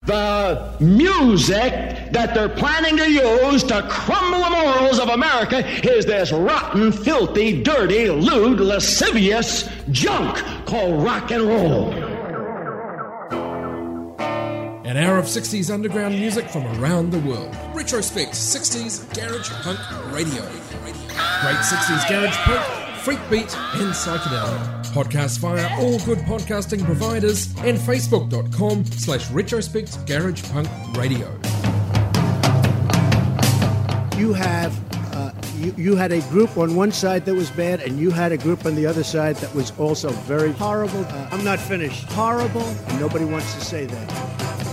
The music that they're planning to use to crumble the morals of America is this rotten, filthy, dirty, lewd, lascivious junk called rock and roll. An hour of 60s underground music from around the world. Retrospect 60s Garage Punk Radio. Great 60s Garage Punk, Freak Beat and Psychedelia. Podcast via all good podcasting providers and facebook.com/Retrospect Garage Punk Radio. You have you had a group on one side that was bad, and you had a group on the other side that was also very horrible. I'm not finished. Horrible, and nobody wants to say that.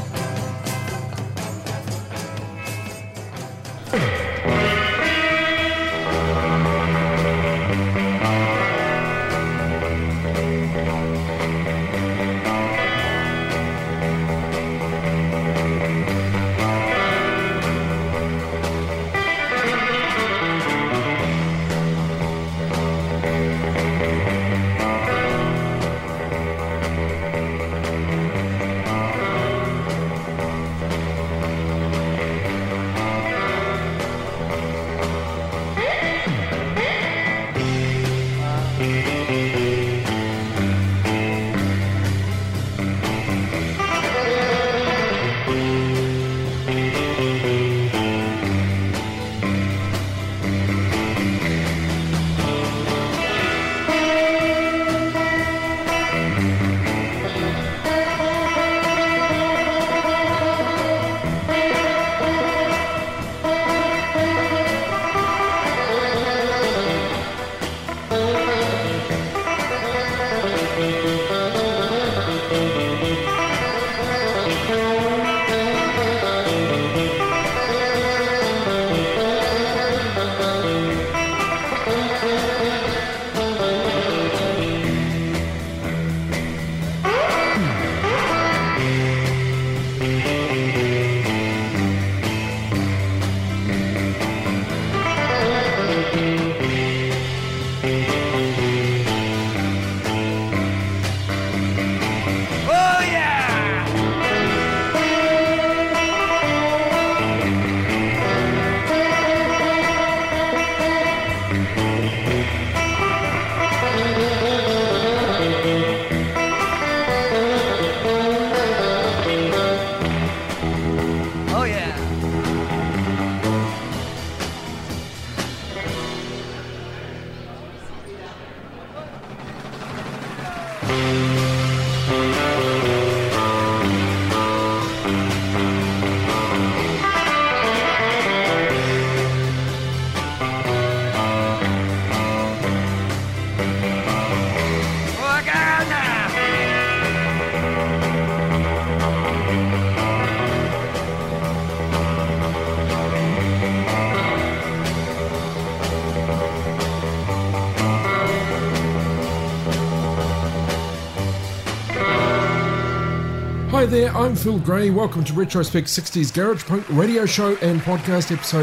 Hi there, I'm Phil Gray. Welcome to Retrospect 60s Garage Punk Radio Show and Podcast episode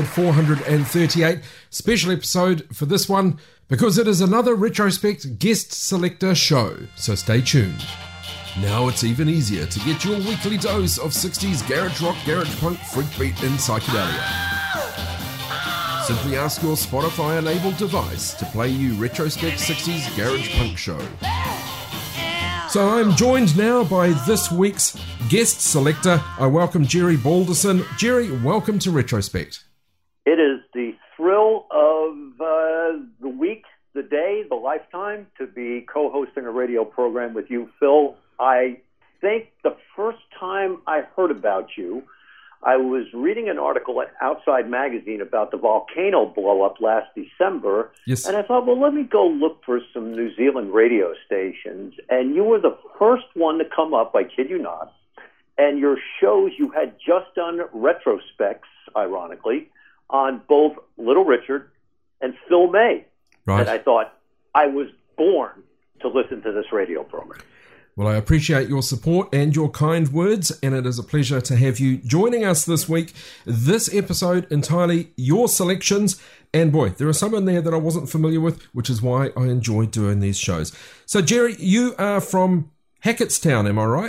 438. Special episode for this one because it is another Retrospect guest selector show, so stay tuned. Now it's even easier to get your weekly dose of 60s garage rock, garage punk, freak beat and psychedelia. Simply ask your Spotify-enabled device to play you Retrospect 60s Garage Punk Show. So I'm joined now by this week's guest selector. I welcome Jerry Balderson. Jerry, welcome to Retrospect. It is the thrill of the week, the day, the lifetime to be co-hosting a radio program with you, Phil. I think the first time I heard about you, I was reading an article at Outside Magazine about the volcano blow-up last December, yes. And I thought, well, let me go look for some New Zealand radio stations, and you were the first one to come up, I kid you not, and your shows, you had just done retrospects, ironically, on both Little Richard and Phil May, right. And I thought, I was born to listen to this radio program. Well, I appreciate your support and your kind words, and it is a pleasure to have you joining us this week. This episode entirely your selections, and boy, there are some in there that I wasn't familiar with, which is why I enjoy doing these shows. So, Jerry, you are from Hackettstown, am I right?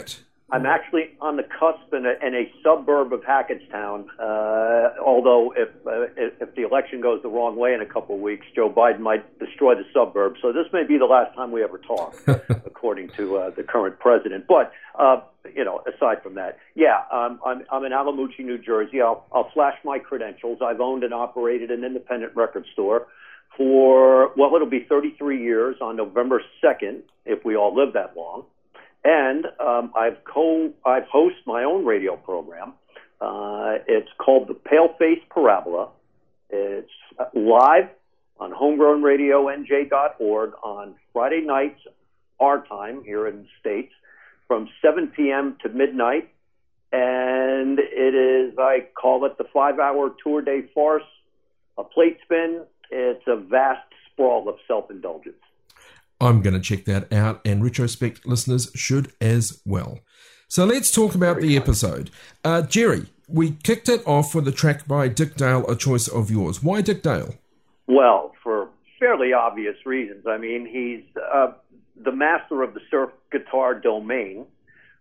I'm actually on the cusp in a suburb of Hackettstown. Although if the election goes the wrong way in a couple of weeks, Joe Biden might destroy the suburbs. So this may be the last time we ever talk, according to the current president. But aside from that, yeah, I'm in Alamucci, New Jersey. I'll flash my credentials. I've owned and operated an independent record store for, well, it'll be 33 years on November 2nd, if we all live that long. And I've host my own radio program. It's called the Paleface Parabola. It's live on homegrownradionj.org on Friday nights, our time here in the States, from 7 p.m. to midnight. And it is, I call it the 5-hour tour day farce, a plate spin. It's a vast sprawl of self-indulgence. I'm going to check that out, and Retrospect listeners should as well. So let's talk about the episode. Jerry, we kicked it off with a track by Dick Dale, a choice of yours. Why Dick Dale? Well, for fairly obvious reasons. I mean, he's the master of the surf guitar domain.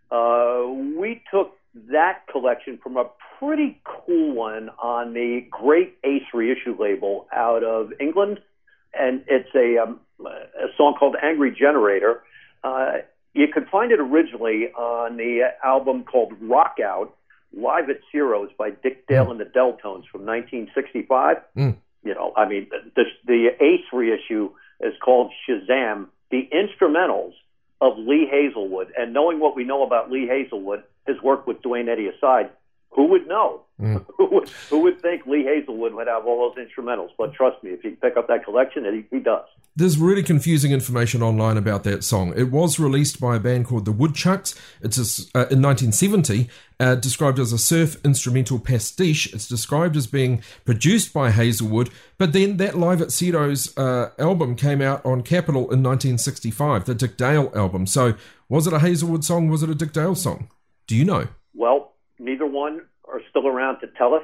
We took that collection from a pretty cool one on the Great Ace reissue label out of England, and it's a song called Angry Generator. You could find it originally on the album called Rock Out, Live at Ciro's by Dick Dale and the Deltones from 1965. I mean, the Ace reissue is called Shazam, the instrumentals of Lee Hazelwood. And knowing what we know about Lee Hazelwood, his work with Duane Eddy aside, who would know? Who would think Lee Hazelwood would have all those instrumentals? But trust me, if you pick up that collection, he does. There's really confusing information online about that song. It was released by a band called the Woodchucks. It's in 1970, described as a surf instrumental pastiche. It's described as being produced by Hazelwood, but then that Live at Ciro's album came out on Capitol in 1965, the Dick Dale album. So was it a Hazelwood song? Was it a Dick Dale song? Do you know? Well, neither one are still around to tell us.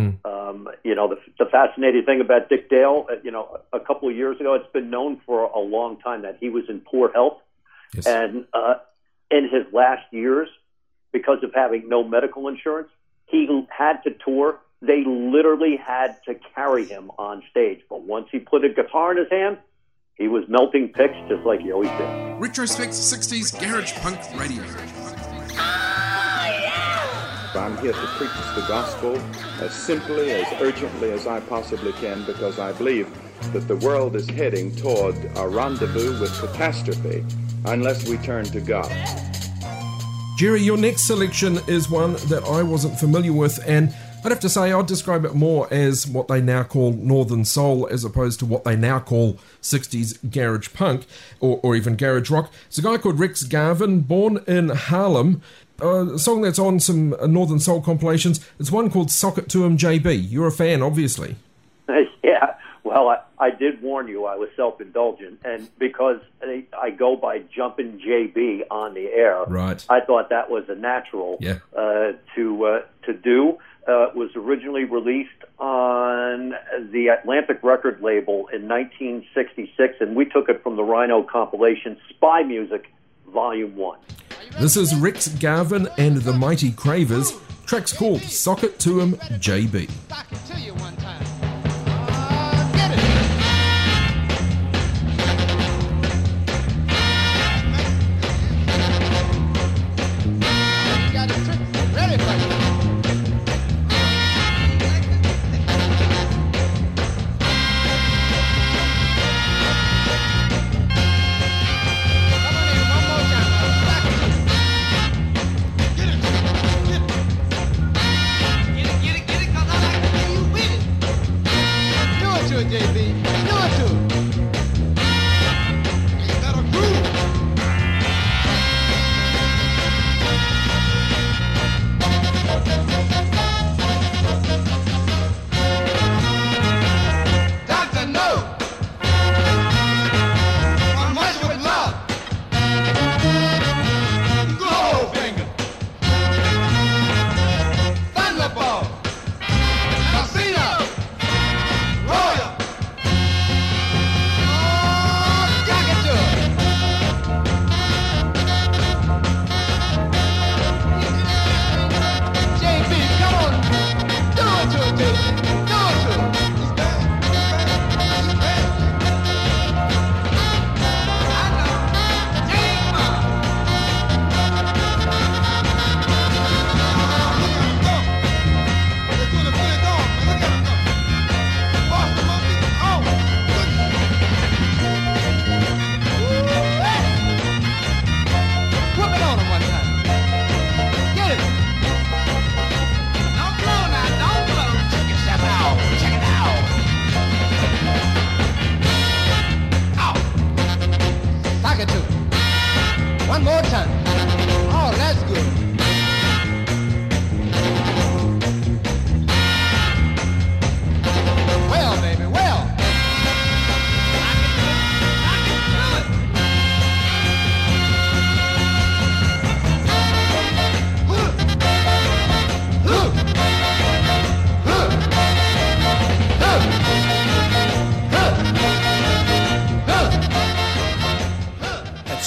The fascinating thing about Dick Dale, a couple of years ago, it's been known for a long time that he was in poor health. Yes. And in his last years, because of having no medical insurance, he had to tour. They literally had to carry him on stage. But once he put a guitar in his hand, he was melting picks just like he always did. Retrospect 60s Garage Punk Radio. I'm here to preach the gospel as simply, as urgently as I possibly can, because I believe that the world is heading toward a rendezvous with catastrophe unless we turn to God. Jerry, your next selection is one that I wasn't familiar with, and I'd have to say I'd describe it more as what they now call Northern Soul as opposed to what they now call 60s garage punk or even garage rock. It's a guy called Rex Garvin, born in Harlem. A song that's on some Northern Soul compilations. It's one called Sock It To 'Em JB. You're a fan, obviously. Yeah, well, I did warn you I was self-indulgent, and because I go by Jumpin' JB on the air, right. I thought that was a natural to do. It was originally released on the Atlantic record label in 1966, and we took it from the Rhino compilation Spy Music Volume 1. This is Rex Garvin and the Mighty Cravers. Track's called Sock It To 'Em JB. Get it, 'cause I like to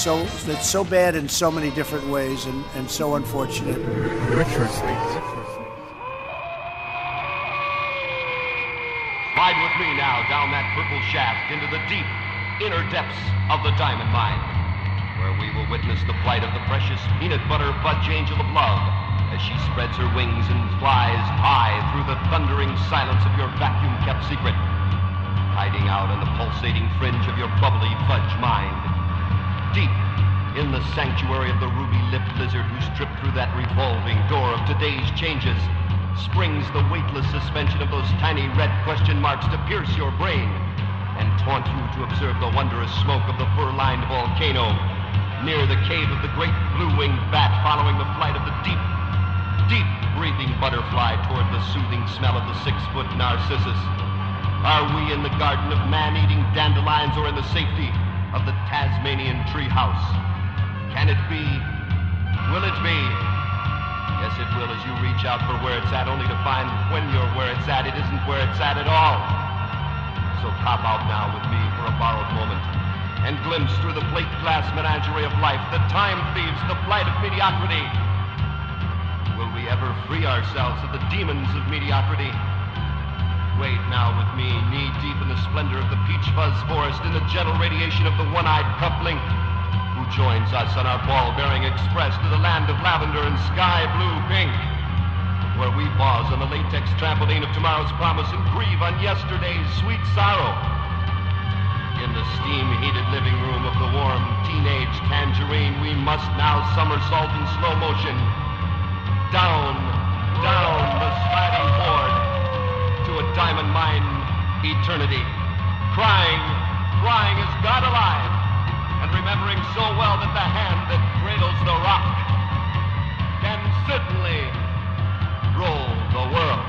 so bad in so many different ways and so unfortunate. Retrospect. Slide with me now down that purple shaft into the deep, inner depths of the diamond mine, where we will witness the flight of the precious peanut butter fudge angel of love as she spreads her wings and flies high through the thundering silence of your vacuum-kept secret, hiding out in the pulsating fringe of your bubbly fudge mind. Deep in the sanctuary of the ruby-lipped lizard who stripped through that revolving door of today's changes, springs the weightless suspension of those tiny red question marks to pierce your brain and taunt you to observe the wondrous smoke of the fur-lined volcano near the cave of the great blue-winged bat, following the flight of the deep breathing butterfly toward the soothing smell of the 6-foot narcissus. Are we in the garden of man-eating dandelions or in the safety of the Tasmanian treehouse? Can it be? Will it be? Yes, it will, as you reach out for where it's at, only to find when you're where it's at, it isn't where it's at all. So pop out now with me for a borrowed moment and glimpse through the plate glass menagerie of life, the time thieves, the flight of mediocrity. Will we ever free ourselves of the demons of mediocrity? Wade now with me, knee-deep in the splendor of the peach fuzz forest, in the gentle radiation of the one-eyed cufflink, who joins us on our ball-bearing express to the land of lavender and sky-blue pink, where we pause on the latex trampoline of tomorrow's promise and grieve on yesterday's sweet sorrow. In the steam-heated living room of the warm teenage tangerine, we must now somersault in slow motion, down the sliding board to a diamond mine eternity, crying is God alive, and remembering so well that the hand that cradles the rock can certainly roll the world.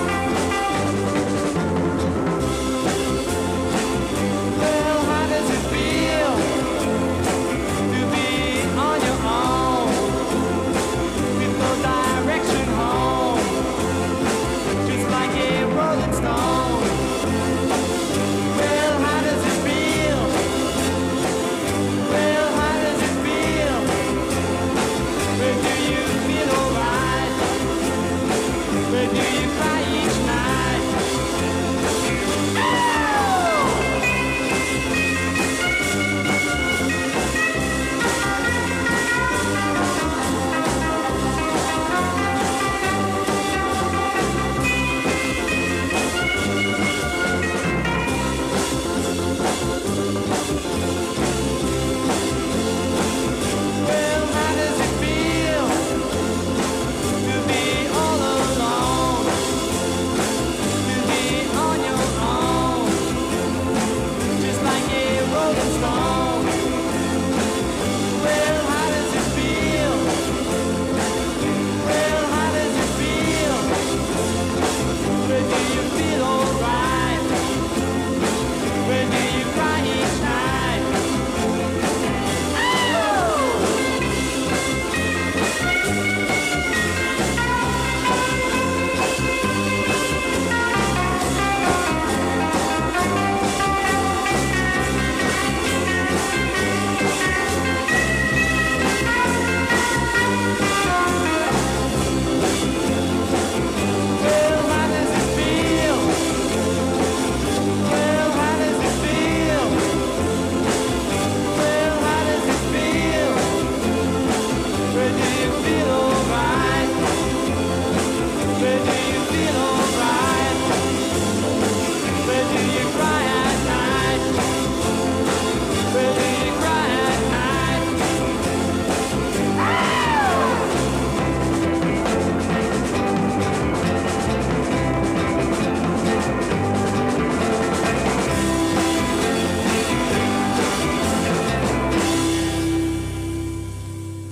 Well, how does it feel?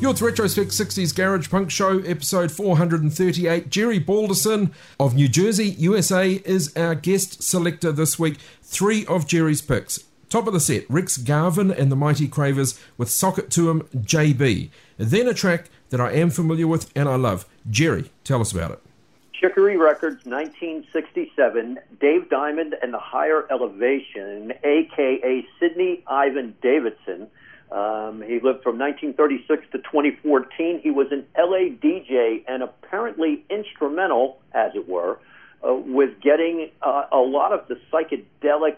You're the Retrospect 60s Garage Punk Show, episode 438. Jerry Balderson of New Jersey, USA, is our guest selector this week. 3 of Jerry's picks. Top of the set, Rex Garvin and the Mighty Cravers with Sock It To 'Em, JB. Then a track that I am familiar with and I love. Jerry, tell us about it. Chicory Records, 1967, Dave Diamond and the Higher Elevation, a.k.a. Sidney Ivan Davidson. He lived from 1936 to 2014. He was an LA DJ and apparently instrumental, as it were, with getting a lot of the psychedelic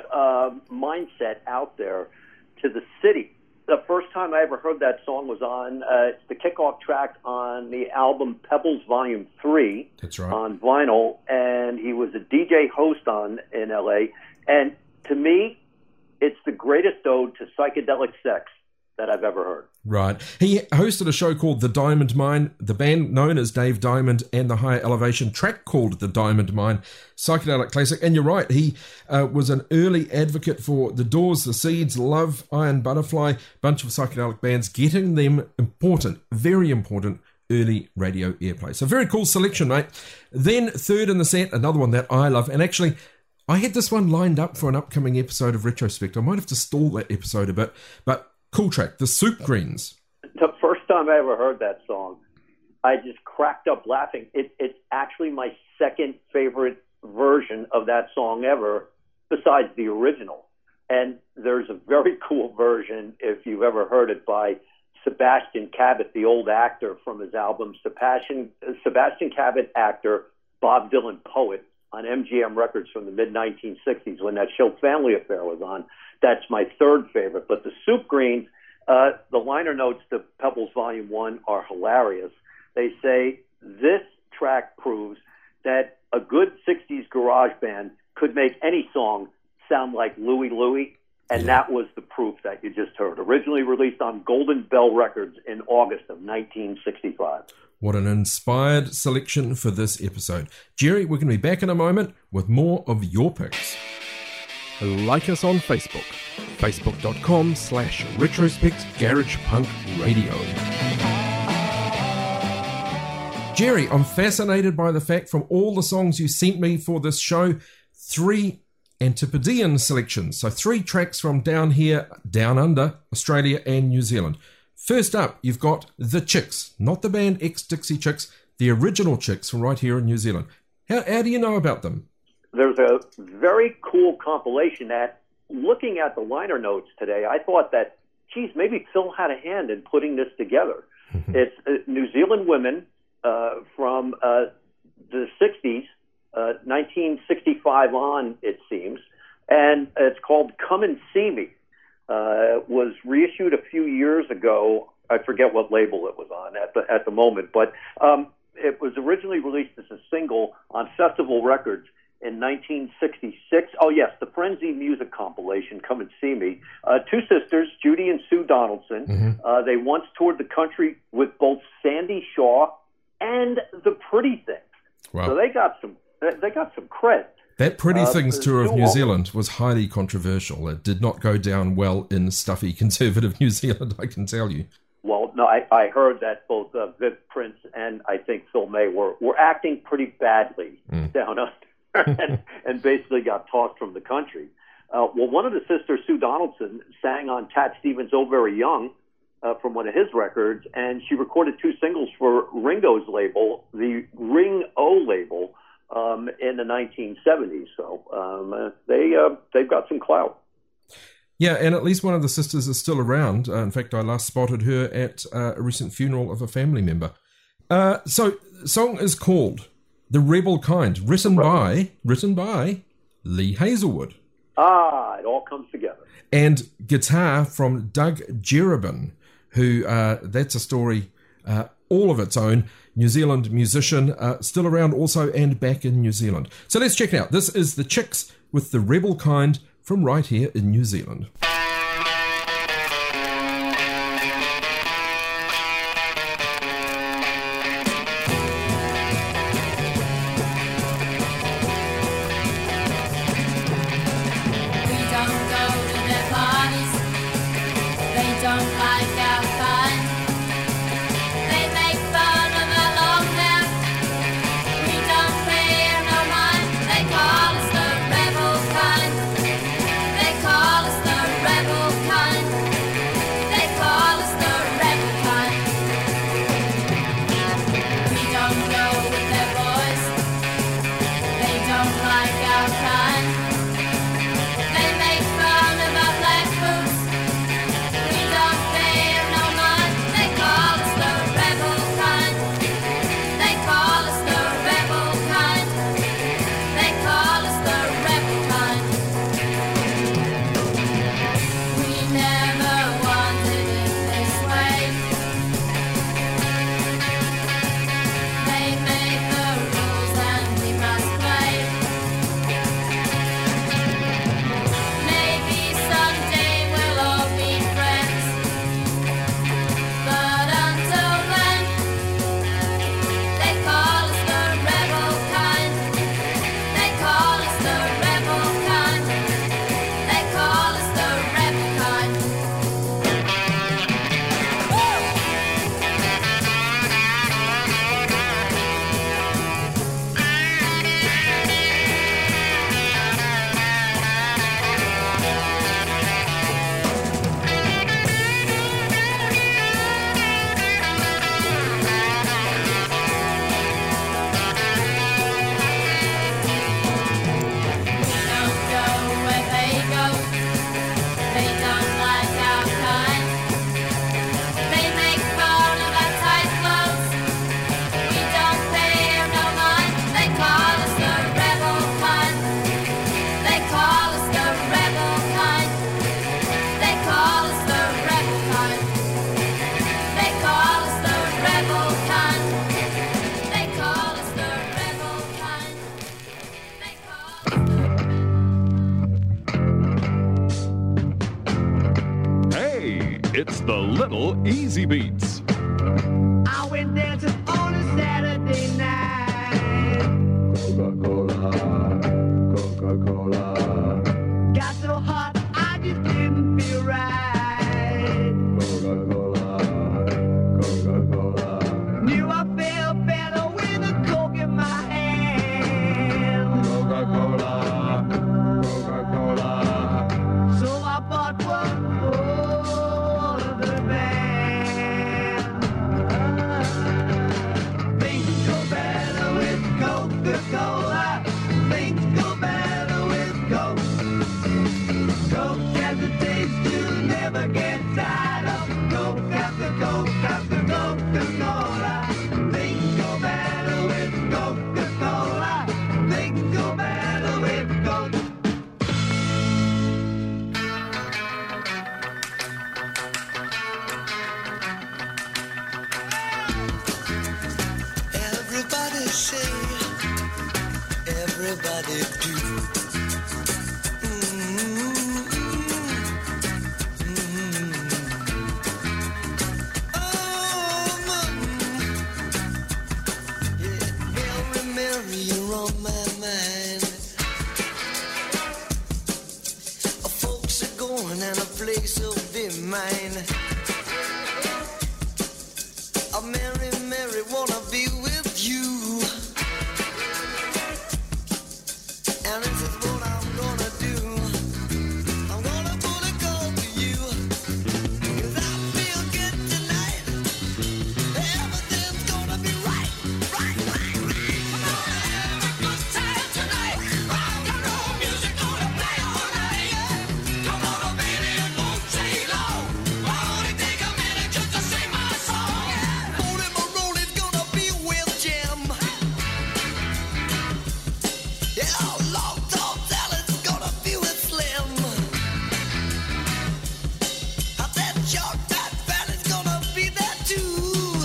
mindset out there to the city. The first time I ever heard that song was on it's the kickoff track on the album Pebbles Volume 3. That's right. On vinyl, and he was a DJ host in LA. And to me, it's the greatest ode to psychedelic sex that I've ever heard. Right. He hosted a show called The Diamond Mine, the band known as Dave Diamond and the Higher Elevation, track called The Diamond Mine, psychedelic classic. And you're right, he was an early advocate for The Doors, The Seeds, Love, Iron Butterfly, bunch of psychedelic bands, getting them important, very important early radio airplay. So very cool selection, mate. Then third in the set, another one that I love, and actually I had this one lined up for an upcoming episode of Retrospect. I might have to stall that episode a bit, but cool track, the Soup Greens. The first time I ever heard that song, I just cracked up laughing. It's actually my second favorite version of that song ever, besides the original. And there's a very cool version, if you've ever heard it, by Sebastian Cabot, the old actor from his album Sebastian Cabot, actor, Bob Dylan poet, on MGM Records from the mid-1960s when that show Family Affair was on. That's my third favorite. But the Soup Greens, the liner notes to Pebbles Volume 1 are hilarious. They say, this track proves that a good 60s garage band could make any song sound like Louie Louie, and that was the proof that you just heard. Originally released on Golden Bell Records in August of 1965. What an inspired selection for this episode. Jerry, we're going to be back in a moment with more of your picks. Like us on Facebook, facebook.com/Retrospect Garage Punk Radio. Jerry, I'm fascinated by the fact from all the songs you sent me for this show, 3 Antipodean selections. So 3 tracks from down here, down under, Australia and New Zealand. First up, you've got The Chicks, not the band Ex-Dixie Chicks, the original Chicks from right here in New Zealand. How do you know about them? There's a very cool compilation that, looking at the liner notes today, I thought that, geez, maybe Phil had a hand in putting this together. It's New Zealand women from the 60s, 1965 on, it seems, and it's called Come and See Me. Was reissued a few years ago. I forget what label it was on at the moment, but it was originally released as a single on Festival Records in 1966. Oh, yes, the Frenzy Music compilation, Come and See Me. 2 sisters, Judy and Sue Donaldson. They once toured the country with both Sandy Shaw and the Pretty Things. Wow. So they got some cred. That Pretty Things tour of New Zealand was highly controversial. It did not go down well in stuffy conservative New Zealand, I can tell you. Well, no, I heard that both Viv Prince and I think Phil May were acting pretty badly down under and basically got tossed from the country. Well, one of the sisters, Sue Donaldson, sang on Cat Stevens' Oh Very Young from one of his records, and she recorded 2 singles for Ringo's label, the Ring-O label, in the 1970s. So they've got some clout. Yeah, and at least one of the sisters is still around. In fact, I last spotted her at a recent funeral of a family member. So the song is called The Rebel Kind, written by Lee Hazelwood. Ah, it all comes together. And guitar from Doug Jerubin, who, that's a story all of its own. New Zealand musician, still around also and back in New Zealand. So let's check it out. This is The Chicks with The Rebel Kind from right here in New Zealand. They don't like our fun. It's the Little Easy Beats. I went dancing on a Saturday night. Coca-Cola, Coca-Cola. Got so hot, I just didn't feel right. Coca-Cola, Coca-Cola. Knew I felt better with a Coke in my hand. Coca-Cola, Coca-Cola. So I bought one for the band. Things go better with Coca-Cola. Things go better with Coke. Coke has a taste you never get tired of. Coke after Coke after Coca-Cola. Things go better with Coca-Cola. Things go better with Coke. Everybody say, everybody do. Mary, you're on my mind. Folks are going and a place will be mine. Mary, Mary, wanna be with you. And this is what I'm gonna do. I'm gonna put a call to you. 'Cause I feel good tonight. Everything's gonna be right, right, right, right. Come on, have a good time tonight. Rock and roll music gonna play all night. Come on, baby, it won't take long. Only take a minute just to sing my song. Rolling my roll is gonna be with Jim. Yeah, long tall salad's gonna be with Slim. That short fat fat is gonna be there too.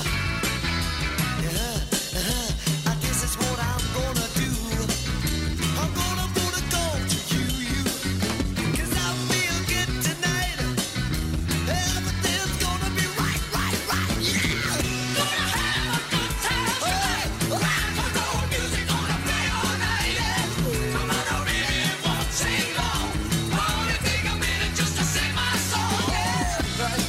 This is what I'm gonna do. I'm gonna put a call to you. 'Cause I feel good tonight. Everything's gonna be right, right, right. Yeah. Gonna have a good time tonight. Rock and roll music gonna play all night. Yeah. Come on, oh baby, it won't take long. Only take a minute just to sing my song. Yeah. Right.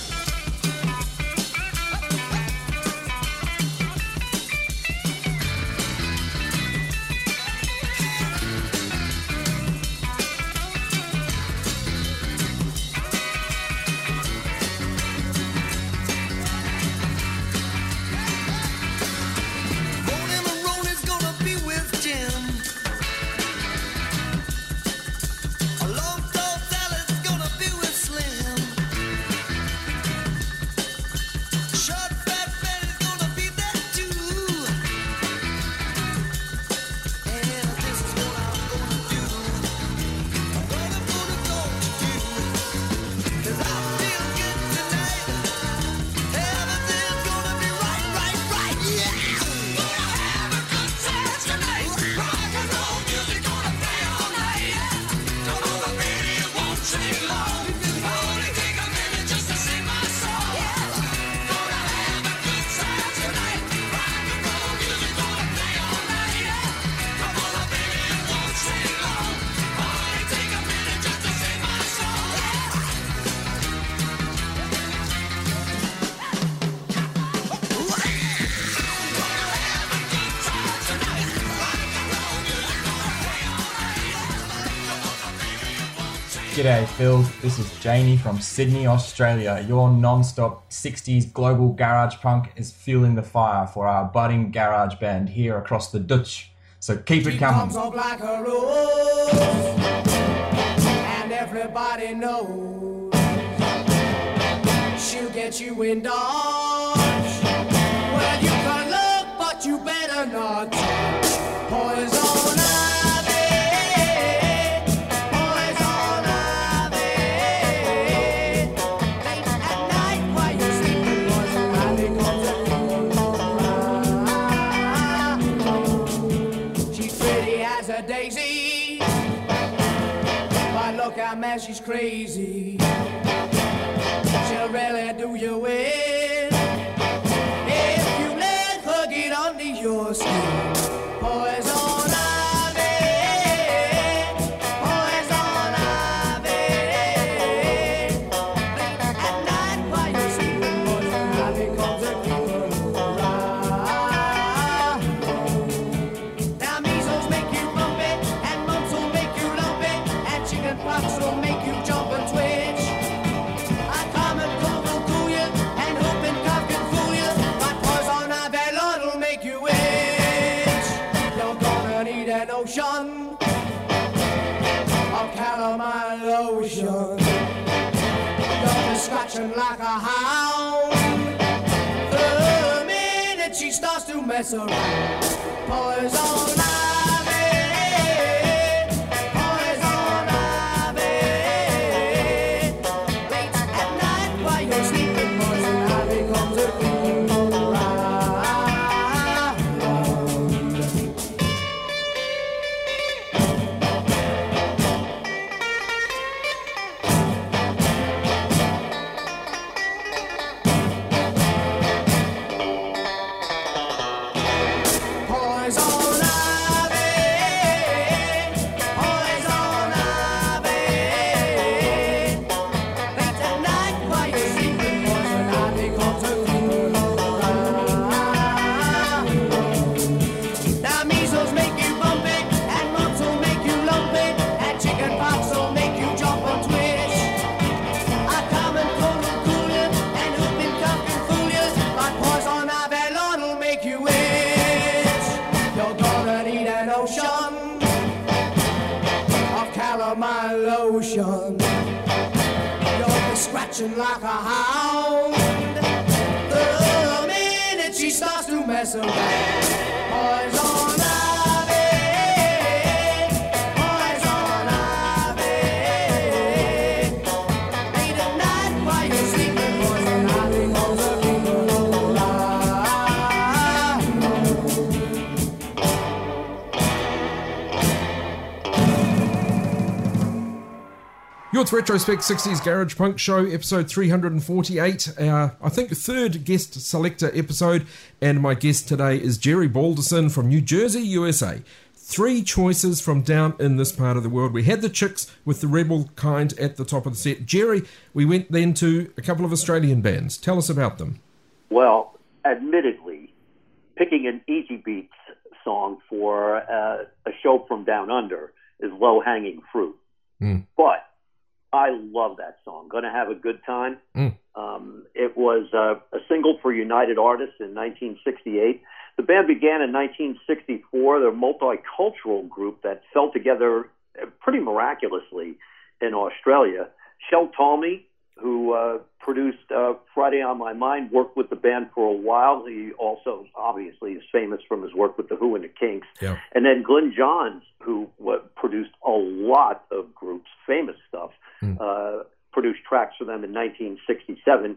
Rolling my roll is gonna be with Jim. A long tall salad's gonna be with Slim. Short fat fat is gonna be there too. And this is what I'm gonna do. I'm gonna put a call to you. 'Cause I feel good tonight. Everything's gonna be right, right, right. Yeah. Gonna have a good time tonight. Rock and roll music gonna play all night. Yeah. Come on, baby, it won't take long. Only take a minute just to sing my song. Yeah. Gonna have a good time tonight. Rock and roll music gonna play all night. Yeah. Come on, baby, it won't take long. Only take a minute just to sing my song. G'day Phil, this is Janie from Sydney, Australia. Your non-stop 60s global garage punk is fueling the fire for our budding garage band here across the Dutch. So keep it coming. Comes up like a rose, and everybody knows she'll get you in Dodge. Well, you can look, but you better not touch. Poison ivy, poison ivy. Late at night while you're sleeping, poison ivy comes around. She's pretty as a daisy, but look how mad she's crazy. She'll really do you win? If you let her get under your skin, poison ivy, poison ivy. At night while you're sleeping, poison ivy comes a creeping around. Now measles make you bumpy, and mumps will make you lumpy, and chicken pox will make you jump and twitch. A common cold will cool you, and whooping cough can fool you, but poison ivy Lord will make you itch. You're gonna need an ocean of calamine lotion. You'll be scratching like a hound the minute she starts to mess around. Poison ivy, poison ivy. Late at night while you're sleeping, poison ivy comes a creeping around. Poison ivy, poison ivy. Late at night while you're sleeping, poison ivy comes a creeping around. Now measles make you bumpy, and mumps will make you lumpy, and chicken pox will make you jump and twitch. A common cold will cool you, and whooping cough can fool you, but poison ivy Lord will make you itch. You're gonna need an ocean of calamine lotion. You'll be scratching like a hound the minute she starts to mess around. Poison ivy, poison ivy. Late at night while you're sleeping, poison ivy goes a creeping around. You're with Retrospect 60s Garage Punk Show, episode 348, I think third guest selector episode, and my guest today is Jerry Balderson from New Jersey, USA. 3 choices from down in this part of the world. We had the Chicks with the Rebel Kind at the top of the set. Jerry, we went then to a couple of Australian bands. Tell us about them. Well, admittedly, picking an Easy Beats song for a show from down under is low-hanging fruit. But I love that song. Gonna Have a Good Time. It was a single for United Artists in 1968. The band began in 1964. They're a multicultural group that fell together pretty miraculously in Australia. Shel Talmy, who produced Friday on My Mind, worked with the band for a while. He also obviously is famous from his work with The Who and the Kinks. Yeah. And then Glenn Johns, who produced a lot of groups, famous stuff, produced tracks for them in 1967.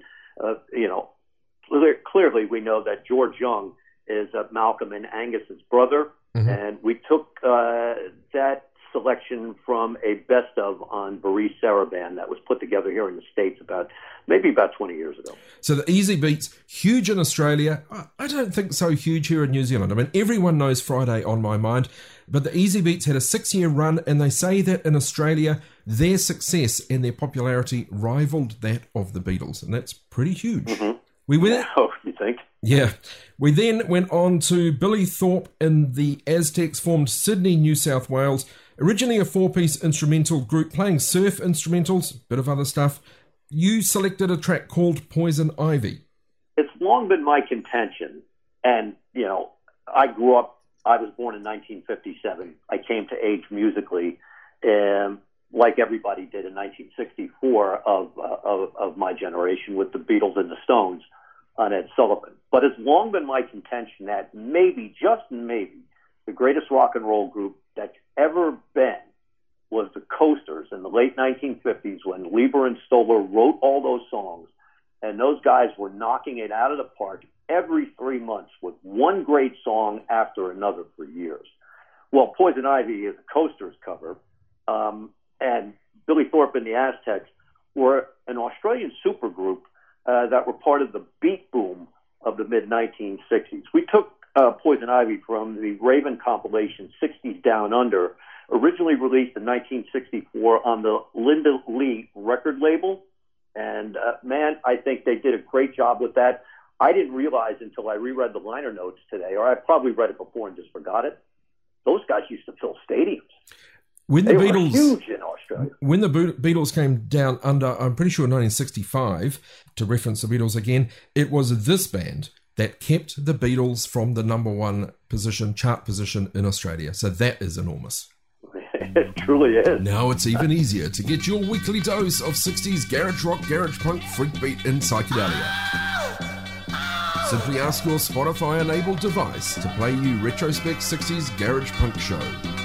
Clearly we know that George Young is Malcolm and Angus's brother, and we took that selection from a best of on Baris Saraband that was put together here in the States about 20 years ago. So the Easy Beats, huge in Australia. I don't think so huge here in New Zealand. I mean, everyone knows Friday on My Mind, but the Easy Beats had a 6-year run, and they say that in Australia, their success and their popularity rivaled that of the Beatles, and that's pretty huge. We went. Oh, you think? Yeah. We then went on to Billy Thorpe and the Aztecs, formed Sydney, New South Wales. Originally a 4-piece instrumental group playing surf instrumentals, bit of other stuff. You selected a track called Poison Ivy. It's long been my contention, and, I was born in 1957. I came to age musically, like everybody did in 1964 of my generation with the Beatles and the Stones on Ed Sullivan. But it's long been my contention that maybe, just maybe, the greatest rock and roll group that's ever been was the Coasters in the late 1950s when Lieber and Stoller wrote all those songs, and those guys were knocking it out of the park every 3 months with one great song after another for years. Well, Poison Ivy is a Coasters cover, and Billy Thorpe and the Aztecs were an Australian supergroup that were part of the beat boom of the mid-1960s. We took Poison Ivy from the Raven compilation 60s Down Under, originally released in 1964 on the Linda Lee record label. And man, I think they did a great job with that. I didn't realize until I reread the liner notes today, or I probably read it before and just forgot it. Those guys used to fill stadiums. When They the were Beatles, huge in Australia. when the Beatles came down under, I'm pretty sure 1965, to reference the Beatles again, it was this band that kept the Beatles from the number one position, chart position in Australia. So that is enormous. It truly is. Now it's even easier to get your weekly dose of 60s garage rock, garage punk, freak beat and psychedelia. Simply ask your Spotify-enabled device to play you Retrospect 60s Garage Punk Show.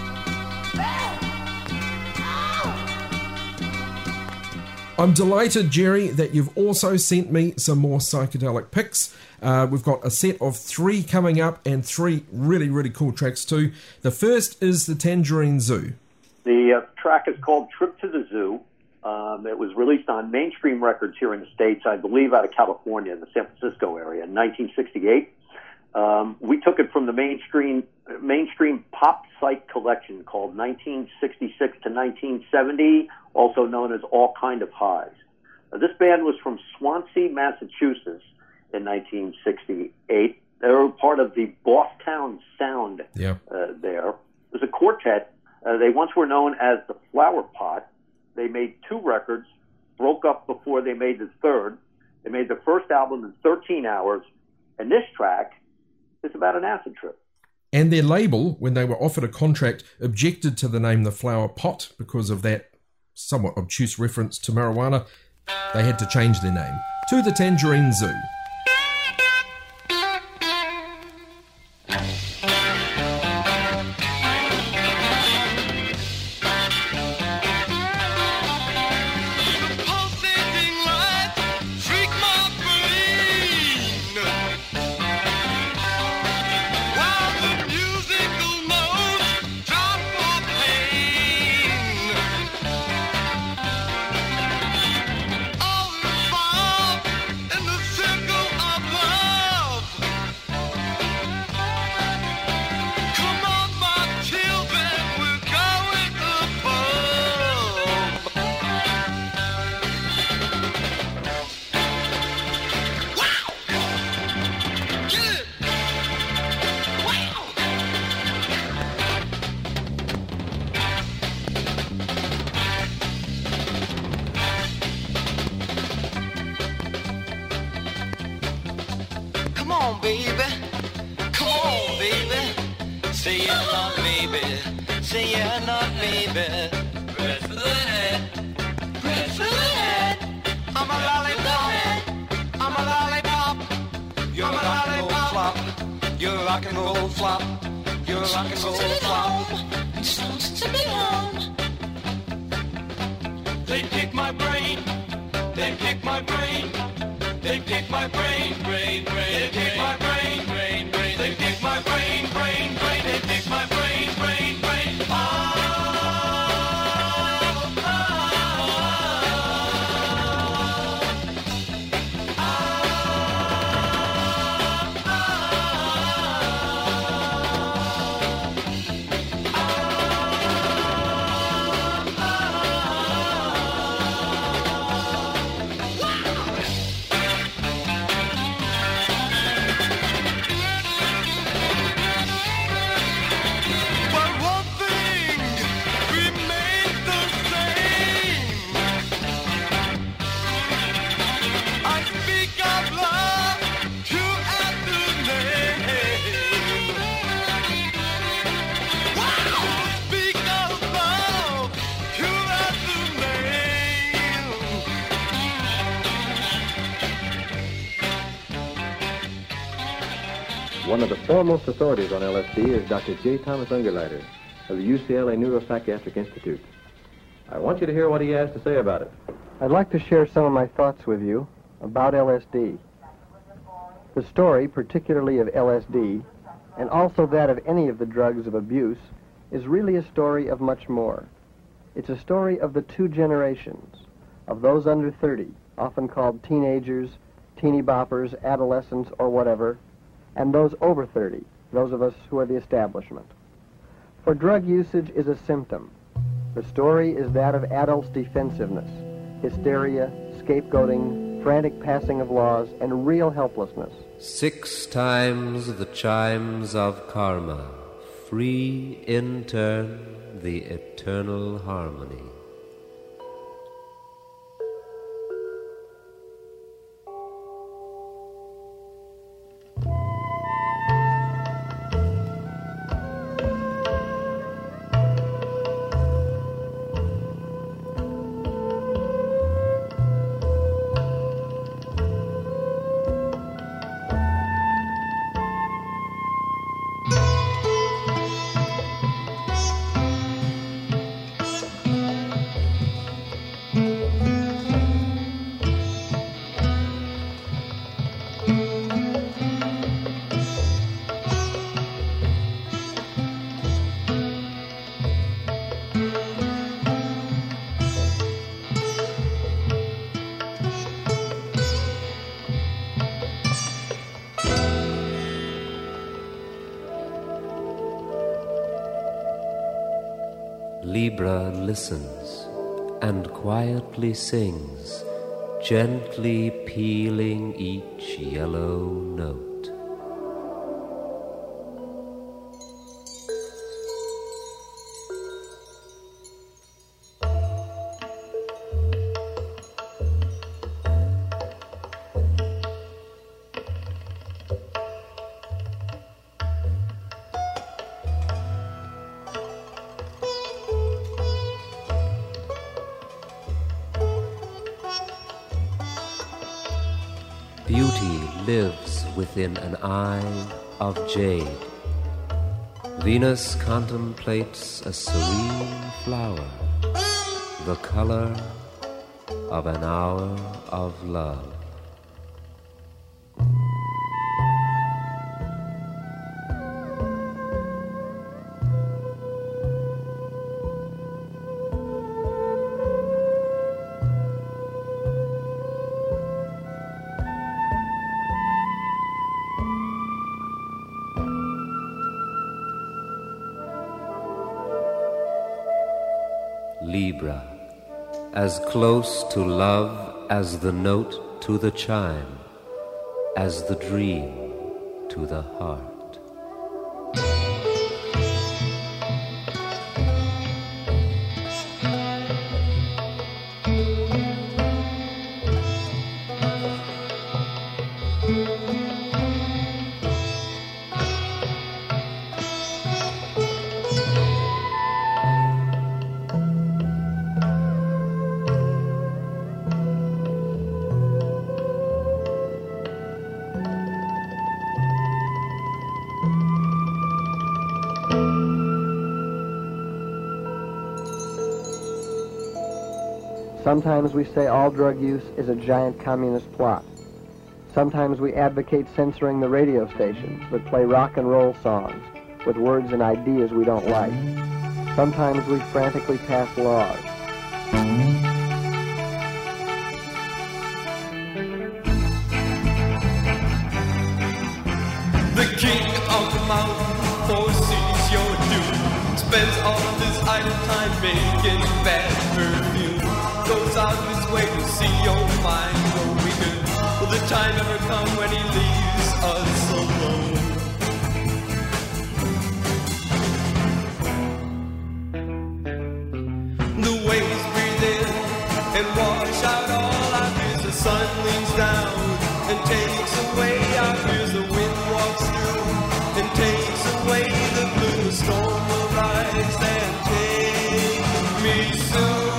I'm delighted, Jerry, that you've also sent me some more psychedelic picks. We've got a set of 3 coming up and 3 really, really cool tracks too. The first is the Tangerine Zoo. The track is called Trip to the Zoo. It was released on Mainstream Records here in the States, I believe out of California in the San Francisco area in 1968. We took it from the mainstream pop psych collection called 1966 to 1970, also known as All Kind of Highs. This band was from Swansea, Massachusetts in 1968. They were part of the Bosstown Sound there. It was a quartet. They once were known as the Flower Pot. They made 2 records, broke up before they made the third. They made their first album in 13 hours, and this track is about an acid trip. And their label, when they were offered a contract, objected to the name The Flower Pot because of that somewhat obtuse reference to marijuana. They had to change their name to the Tangerine Zoo. One of the foremost authorities on LSD is Dr. J. Thomas Ungerleider of the UCLA Neuropsychiatric Institute. I want you to hear what he has to say about it. I'd like to share some of my thoughts with you about LSD. The story, particularly of LSD, and also that of any of the drugs of abuse, is really a story of much more. It's a story of the 2 generations, of those under 30, often called teenagers teeny boppers, adolescents, or whatever, and those over 30, those of us who are the establishment. For drug usage is a symptom. The story is that of adults' defensiveness, hysteria, scapegoating, frantic passing of laws, and real helplessness. 6 times the chimes of karma, free in turn the eternal harmony. Libra listens and quietly sings, gently peeling each yellow note. Beauty lives within an eye of jade. Venus contemplates a serene flower, the color of an hour of love. Libra, as close to love as the note to the chime, as the dream to the heart. Sometimes we say all drug use is a giant communist plot. Sometimes we advocate censoring the radio stations that play rock and roll songs with words and ideas we don't like. Sometimes we frantically pass laws. The king of the mountain foresees your doom, spends all of his idle time making bad perfume, goes out of his way to see your mind go weaker. Will the time ever come when he leaves us alone? The waves breathe in and wash out all our fears. The sun leans down and takes away our fears. The wind walks through and takes away the blue. The storm will rise and take me soon.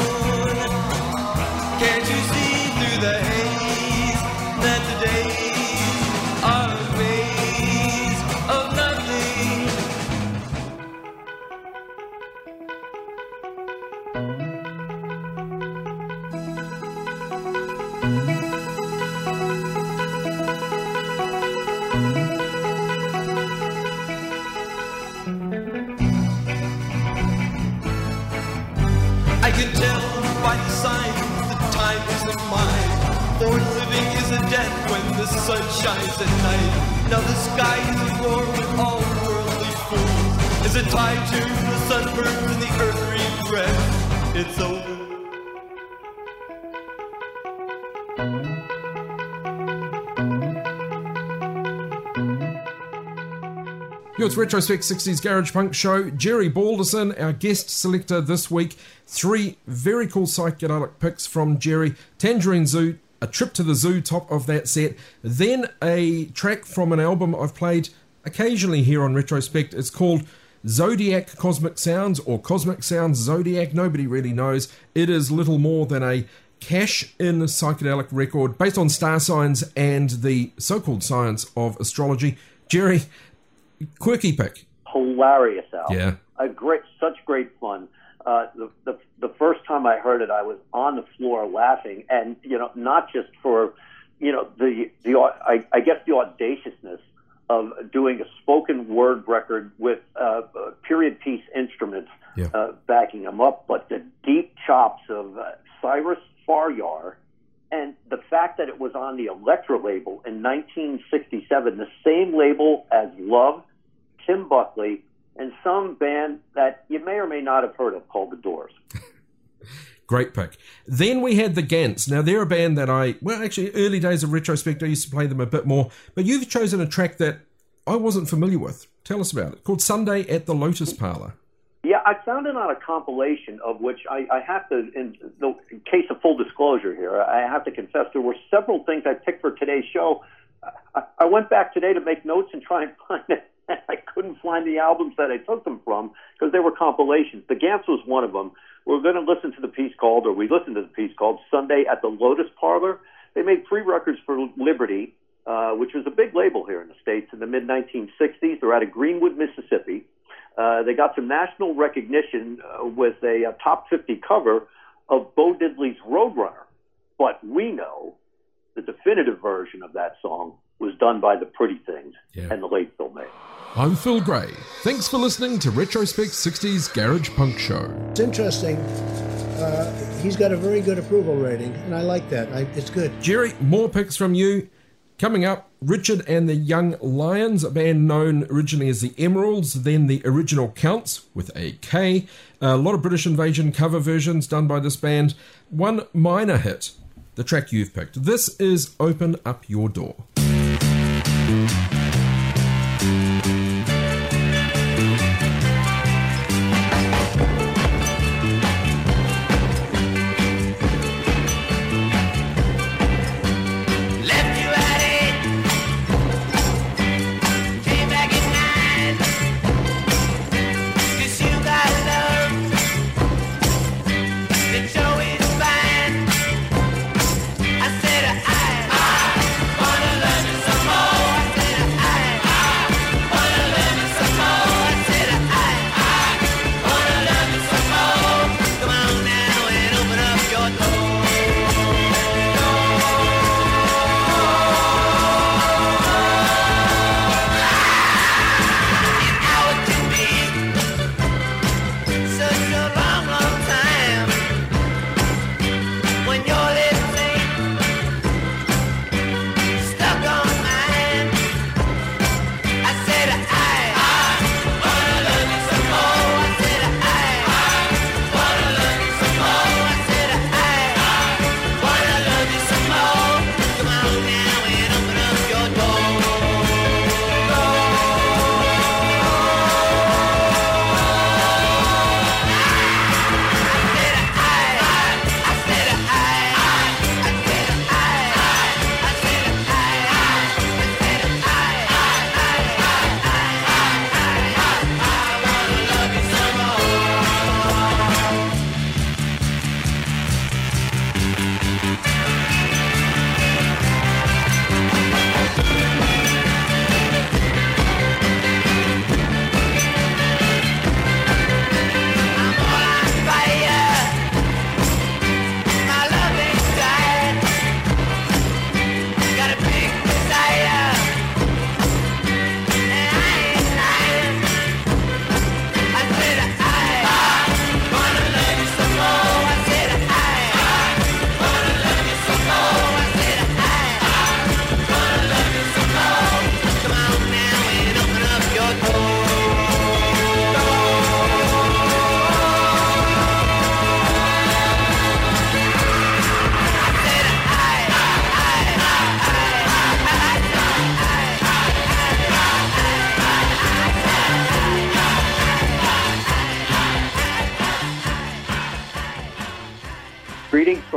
Can't you see through the haze that the days are a maze of nothing? I can tell by the signs the time isn't mine. for living is a death when the sun shines at night. Now the sky is warm with all worldly fools. Is it tied to the sunburn and the earth regrets? It's over. It's Retrospect 60s Garage Punk Show. Jerry Balderson, our guest selector this week. 3 very cool psychedelic picks from Jerry. Tangerine Zoo, a trip to the zoo, top of that set. Then a track from an album I've played occasionally here on Retrospect. It's called Zodiac Cosmic Sounds, or Cosmic Sounds Zodiac. Nobody really knows. It is little more than a cash-in psychedelic record based on star signs and the so-called science of astrology. Jerry, quirky pick. Hilarious album. Yeah. Such great fun. The first time I heard it, I was on the floor laughing, and not just for I guess the audaciousness of doing a spoken word record with period piece instruments backing them up, but the deep chops of Cyrus Faryar, and the fact that it was on the Elektra label in 1967, the same label as Love, Tim Buckley, and some band that you may or may not have heard of called The Doors. Great pick. Then we had the Gants. Now, they're a band that actually, early days of Retrospect, I used to play them a bit more, but you've chosen a track that I wasn't familiar with. Tell us about it. Called Sunday at the Lotus Parlor. Yeah, I found it on a compilation of which I have to, in case of full disclosure here, I have to confess there were several things I picked for today's show. I went back today to make notes and try and find it. I couldn't find the albums that I took them from because they were compilations. The Gants was one of them. We listened to the piece called Sunday at the Lotus Parlor. They made 3 records for Liberty, which was a big label here in the States in the mid-1960s. They're out of Greenwood, Mississippi. They got some national recognition with a top 50 cover of Bo Diddley's Roadrunner. But we know the definitive version of that song was done by the Pretty Things and the late Phil May. I'm Phil Gray. Thanks for listening to Retrospect 60s Garage Punk Show. It's interesting. He's got a very good approval rating, and I like that. It's good. Jerry, more picks from you. Coming up, Richard and the Young Lions, a band known originally as the Emeralds, then the Original Counts with a K. A lot of British Invasion cover versions done by this band. One minor hit, the track you've picked. This is Open Up Your Door. I wanna learn some more.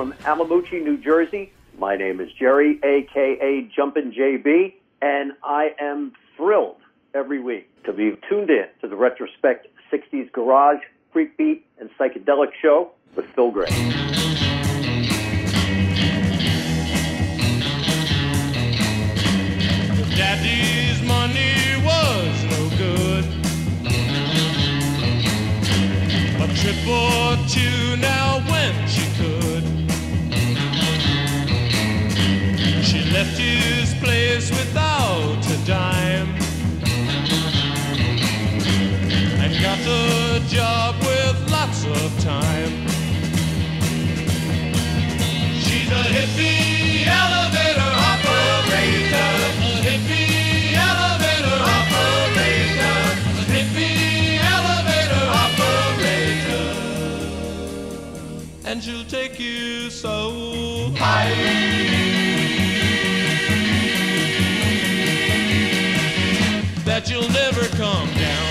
from Alamucci, New Jersey. My name is Jerry, a.k.a. Jumpin' JB, and I am thrilled every week to be tuned in to the Retrospect 60s Garage, Freak Beat, and Psychedelic Show with Phil Gray. Daddy's money was no good. A trip or two now when she could. She left his place without a dime and got a job with lots of time. She's a hippie elevator operator, a hippie elevator operator, a hippie elevator operator. And she'll take you so high that you'll never come down.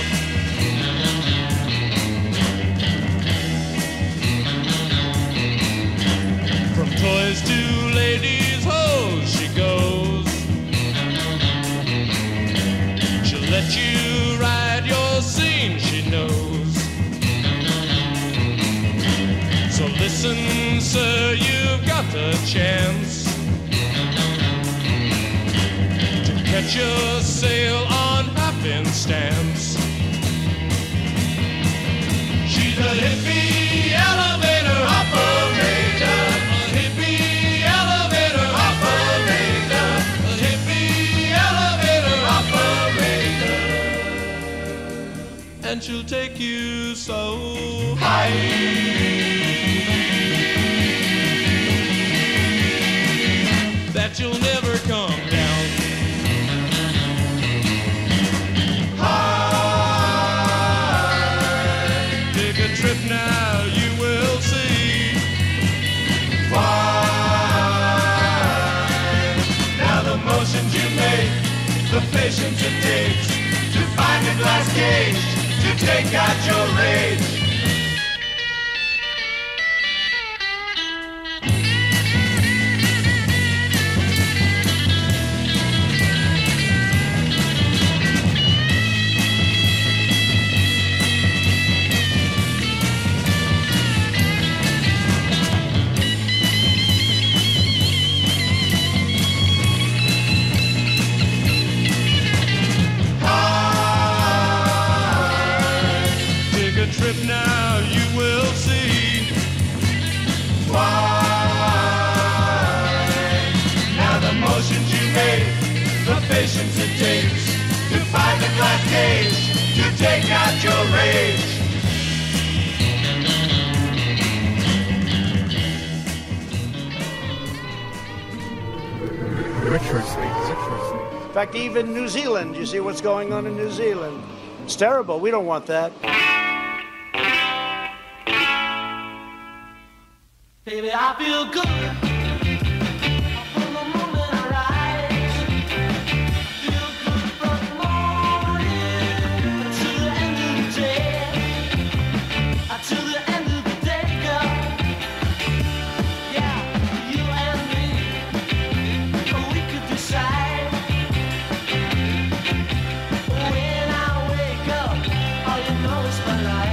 From toys to ladies' hose she goes. She'll let you ride your scene, she knows. So listen, sir, you've got a chance to catch a sail on happenstance. She's a hippie elevator operator, a hippie elevator operator, a hippie elevator operator. And she'll take you so high that you'll never come down. Take a trip now, you will see why. Now the motions you make, the patience it takes to find a glass cage to take out your rage. Trip now, you will see why. Now the motions you make, the patience it takes to find the glass cage to take out your rage. In fact, even New Zealand, you see what's going on in New Zealand. It's terrible. We don't want that. Baby, I feel good. From the moment I rise, feel good from the morning to the end of the day. To the end of the day, girl. Yeah, you and me, we could decide. When I wake up, all you know is my life.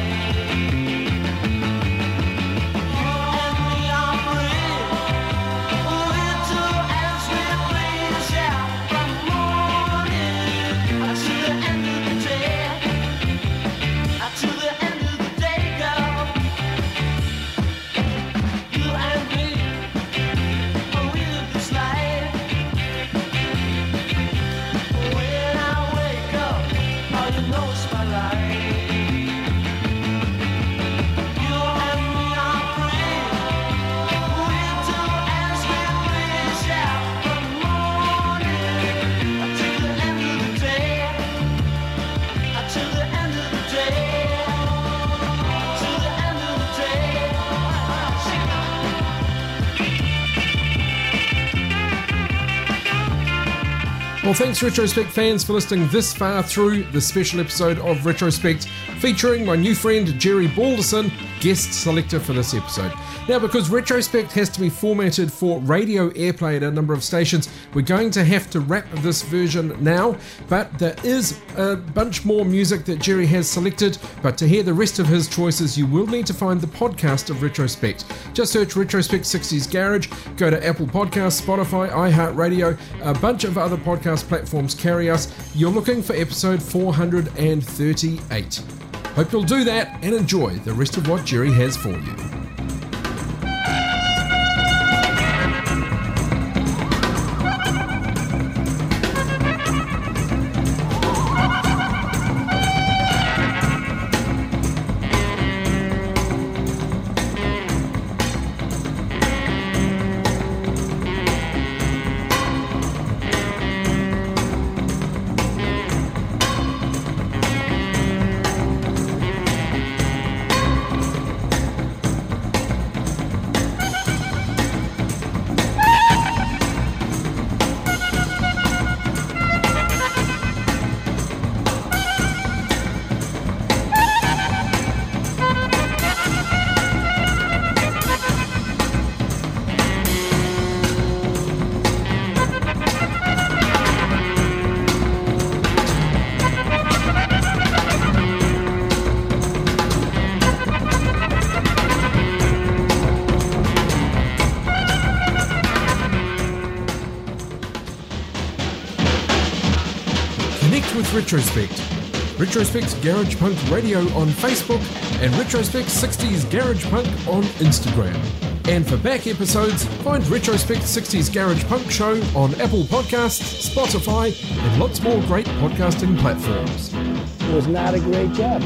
Well, thanks Retrospect fans for listening this far through the special episode of Retrospect featuring my new friend Jerry Balderson, guest selector for this episode. Now, because Retrospect has to be formatted for radio airplay at a number of stations, we're going to have to wrap this version now, but there is a bunch more music that Jerry has selected, but to hear the rest of his choices, you will need to find the podcast of Retrospect. Just search Retrospect 60s Garage, go to Apple Podcasts, Spotify, iHeartRadio, a bunch of other podcast platforms carry us. You're looking for episode 438. Hope you'll do that and enjoy the rest of what Jerry has for you. With Retrospect. Retrospect's Garage Punk Radio on Facebook and Retrospect 60s Garage Punk on Instagram. And for back episodes, find Retrospect 60s Garage Punk Show on Apple Podcasts, Spotify, and lots more great podcasting platforms. It was not a great job.